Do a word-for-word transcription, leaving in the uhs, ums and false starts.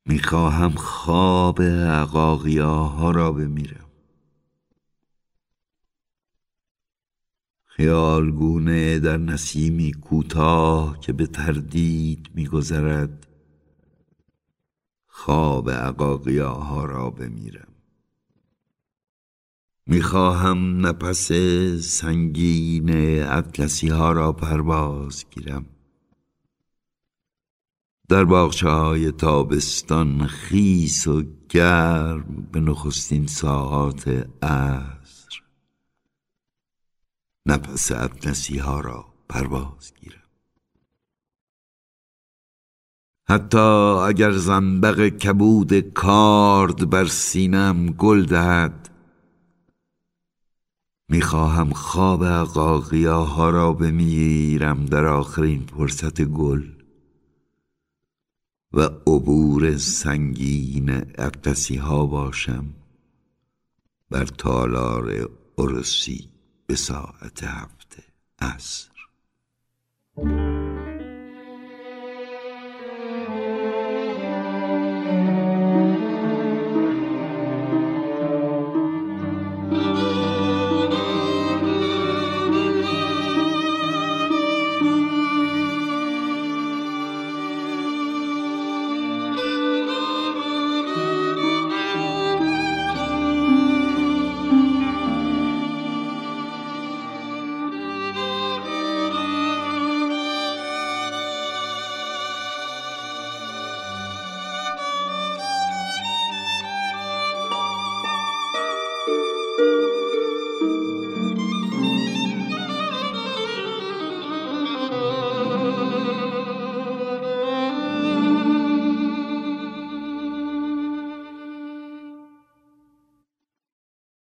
میخواهم خواب عقاقیاها را بمیرم. خیالگونه در نسیمی کوتاه که به تردید میگذرد خواب عقاقیاها را بمیرم. میخواهم نفس سنگین اطلسی ها را پرواز گیرم. در باغچه های تابستان خیس و گرم به نخستین ساعات عصر نفس اطلسی ها را پرواز گیرم. حتی اگر زنبق کبود کارد بر سینم گل دهد، میخواهم خواب عقاقیاها را بمیرم در آخرین فرصت گل و عبور سنگین اطلسی ها باشم بر تالار عروسی به ساعت هفت عصر.